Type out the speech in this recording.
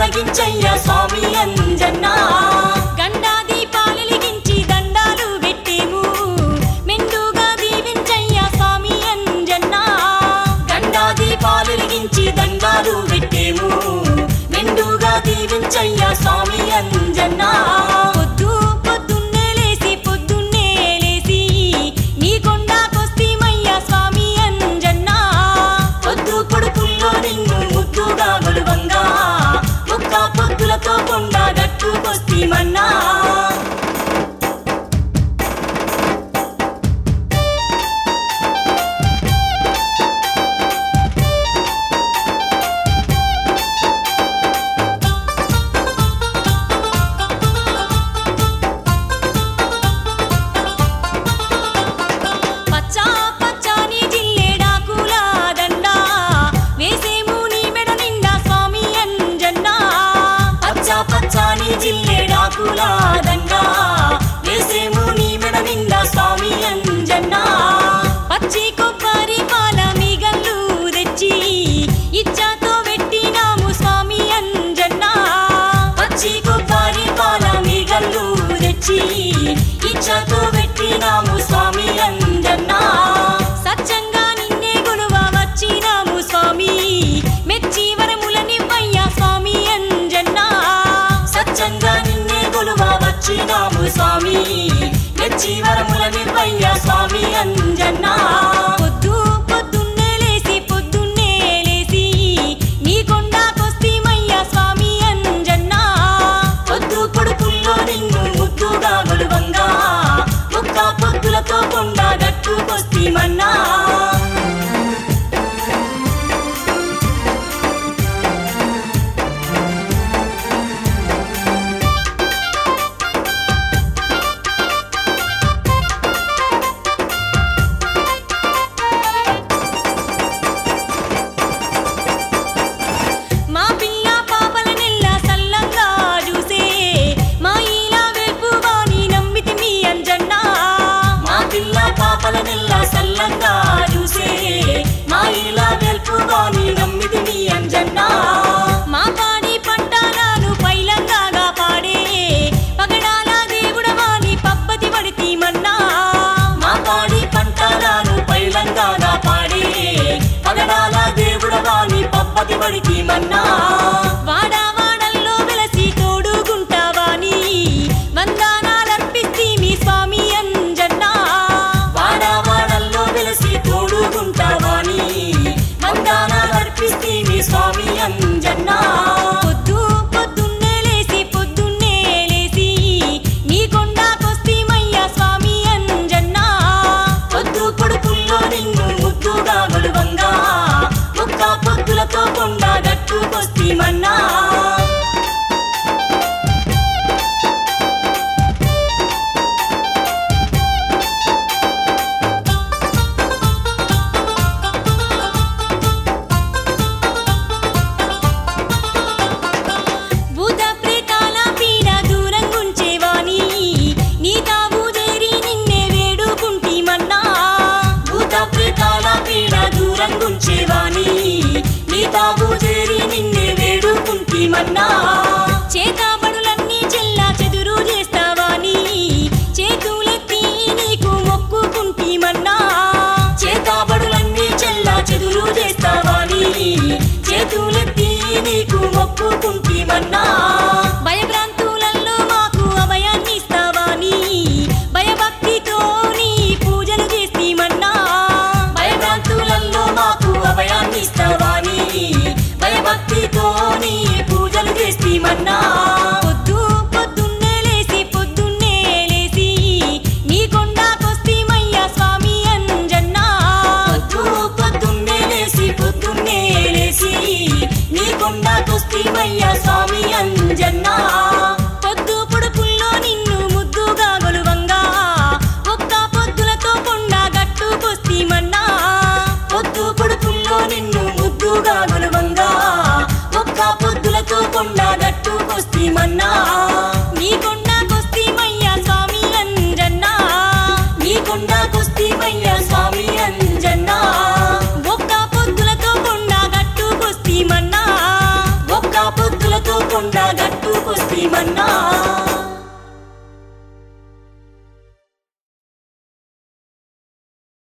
తొలగించయ్యా స్వామి అంజన్న గండా దీపాలెలిగించి దండాలు పెట్టేము మెండుగా దీవించయ్యా స్వామి అంజన్న గండా దీపాలెలిగించి దండాలు పెట్టేము మెండుగా దీవించయ్యా స్వామి అంజన్న పొద్దున్నే లేసి నీ కొండాకొస్తీమయ్యా స్వామి అంజన్న పొద్దు పొడుపుల్లో నిన్ను ముద్దుగా గొలువంగా ఒక్క పొద్దులతో కొండ గట్టుకొస్తీమన్నా పచ్చాని జిల్లేడాకుల దండా వేసేము నీ మెడ నిండా స్వామి అంజన్న పచ్చాని జిల్లేడాకుల దండా వేసేము నీ మెడ నిండా స్వామి అంజన్న పచ్చి కొబ్బరి పాల మీగళ్ళు తెచ్చి ఇచ్చాతో పెట్టినాము స్వామి అంజన్న పచ్చి కొబ్బరి పాల మీగళ్ళు తెచ్చి ఇచ్చతో పెట్టినాము స్వామి అంజన్న సత్యంగా నిన్నే గొలువ వచ్చినాము స్వామి మెచ్చి వరములనివ్వయ్యా స్వామి అంజన్న సత్యంగా నిన్నే గొలువ వచ్చినాము స్వామి మెచ్చి వరములనివ్వయ్యా స్వామి అంజన్న పొద్దున్నే లేసి నీ కొండాకొస్తీమయ్యా స్వామి అంజన్న పొద్దు పొడుపుల్లో నిన్ను ముద్దుగా గొలువంగా ఒక్క పొద్దులతో కొండ గట్టుకొస్తీమన్నా మా పిల్ల పాపల నెల్ల సల్లంగా చూసే మా ఇలా వెల్పువాని నమ్మితిమి అంజన్న మా పిల్ల పాపల నెల్ల సల్లంగా చూసే మా ఇలా వెల్పువాని నమ్మితిమి అంజన్న మా పాడి పంటలను పైలంగా పాడే పగడాల దేవుడవాని పబ్బతి పడితీమన్నా మా పాడి పంటలను పైలంగా పాడి పగడాల దేవుడవాని పబ్బతి పడితీమన్నా వాడల్లో వెలసి తోడుగుంటావాని వందనాలర్పిస్తీమి స్వామి అంజన్న వాడల్లో వెలసి తోడుగుంటావాని వందనాలర్పిస్తీమి స్వామి అంజన్న పొద్దున్నే లేసి నీ కొండాకొస్తీమయ్యా స్వామి అంజన్న పొద్దు పొడుపుల్లో నిన్ను ముద్దుగా గొలువంగా ఒక్క పొద్దులతో కొండ గట్టుకొస్తీమన్నా భూత ప్రేతాల పీడ దూరంగుంచేవాని నీ తావు చేరి నిన్నే వేడుకుంటీమన్నా భూత ప్రేతాల పీడ దూరంగుంచేవాని నీ తావు చేరి నిన్నే వేడుకుంటీమన్నా చేతబడులన్నీ చెల్లా చెదురు చేస్తావాని చేతులెత్తి నీకు మొక్కుకుంటీమన్నా చేతాబడులన్నీ చెల్లా చెదురు చేస్తావాని చేతులెత్తి నీకు మొక్కుకుంటీమన్నా భయభ్రాంతులలో మాకు అభయాన్ని ఇస్తావాని భయభక్తితో నీ పూజలు చేస్తీమన్నా భయభ్రాంతులలో మాకు అభయాన్ని ఇస్తావాని భయభక్తితో నీ పూజలు చేస్తీమన్నా పొద్దున్నే లేసి నీ కొండాకొస్తీమయ్యా స్వామి అంజన్న పొద్దున్నే లేసి నీ కొండకొస్తీమయ్యా స్వామి అంజన్న పొద్దు పొడుపుల్లో నిన్ను ముద్దుగా గొలువంగా ఒక్క పొద్దులతో కొండ గట్టుకొస్తీమన్నా పొద్దు పొడుపుల్లో నిన్ను ముద్దుగా గొలువంగా ఒక్క పొద్దులతో కొండ గట్టుకొస్తీమన్నా నీ కొండాకొస్తీమయ్యా స్వామి అంజన్న నీ కొండకొస్తీమయ్యా స్వామి అంజన్న ఒక్క పొద్దులతో కొండ గట్టుకొస్తీమన్నా ఒక్క పొద్దులతో కొండ మన్నా